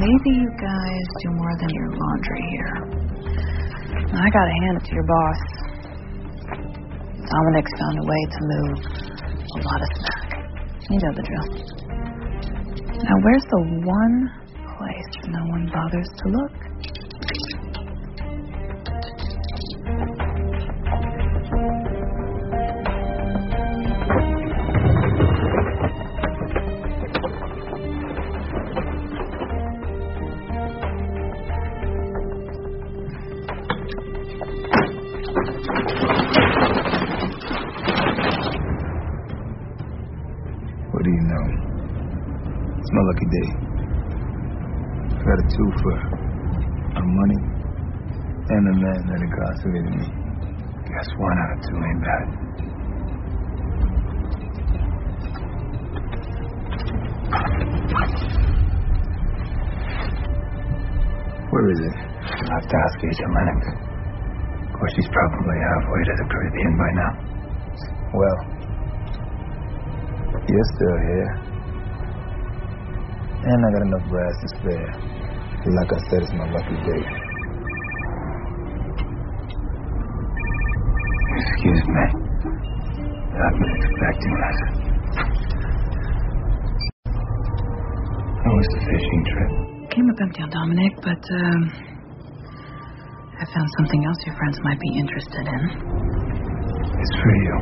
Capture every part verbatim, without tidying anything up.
Maybe you guys do more than your laundry here. I gotta hand it to your boss. Dominic's found a way to move a lot of smack. You know the drill. Now, where's the one place no one bothers to look? What do you know? It's my lucky day. I got a twofer. My money and the man that incarcerated me. Guess one out of two ain't bad. Where is it? I'll have to ask Agent Lennox. Of course, she's probably halfway to the Caribbean by now. Well, you're still here. And I got enough brass to spare. Like I said, it's my lucky day. Excuse me. I've been expecting this. How was the fishing trip? Came up empty on Dominic, but um, I found something else your friends might be interested in. It's for you.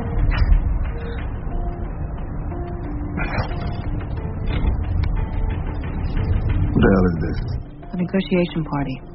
What the hell is this? A negotiation party.